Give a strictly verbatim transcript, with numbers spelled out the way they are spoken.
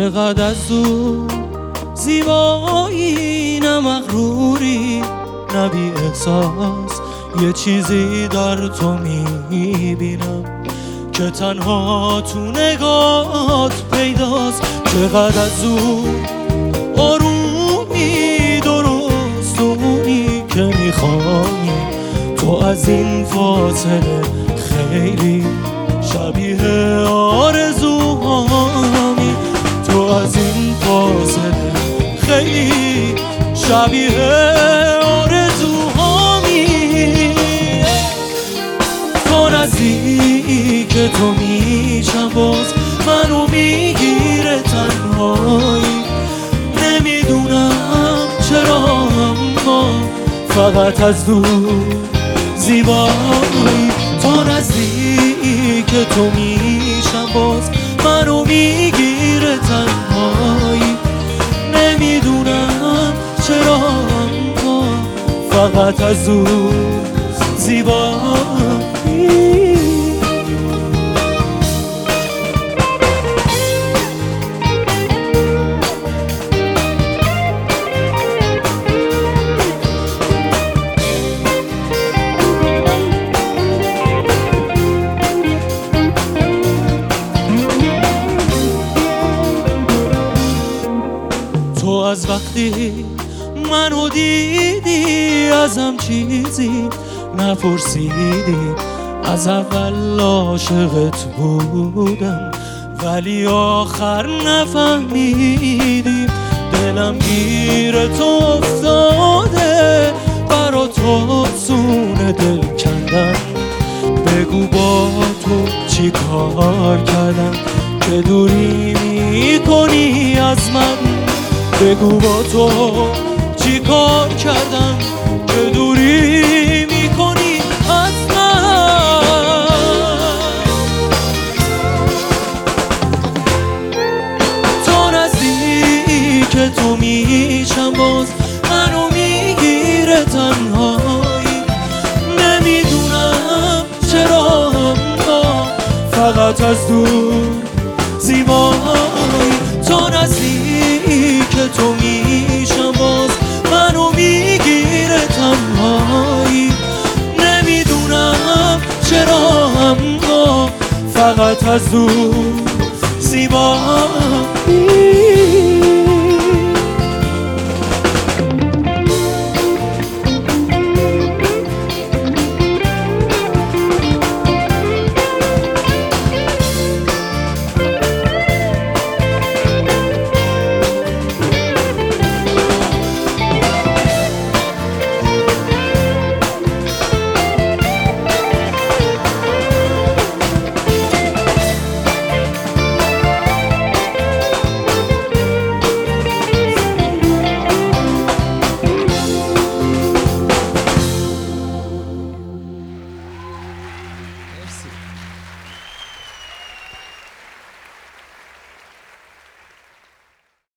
چقدر از دور زیبایی، نه مغروری نه بی احساس، یه چیزی در تو میبینم که تنها تو نگات پیداست. چقدر از دور آرومی درستونی که میخوایی، تو از این فاصله خیلی شبیه آرزوهامی، تو از این فاصله خیلی شبیه آرزوهامی. تو نزدیک تو میشم باز منو میگیره تنهایی، نمیدونم چرا اما فقط از دور زیبایی. تو نزدیک تو میشم باز منو میگیره تنهایی، نمیدونم چرا اما فقط از دور زیبایی. تو از وقتی منو دیدی ازم چیزی نپرسیدی، از اول عاشقت بودم ولی آخر نفهمیدی. دلم گیر تو افتاده، برا تو سونه دل کندم، بگو با تو چی کار کردم که دوری میکنی از من، بگو با تو چی کار کردم که دوری میکنی از من. تو نزدیک تو میشم باز منو میگیره تنهایی، نمیدونم چرا اما فقط از دور زیبایی. تو نزدیک تو میشم باز منو میگیره تنهایی، نمیدونم چرا اما فقط از دور زیبایی.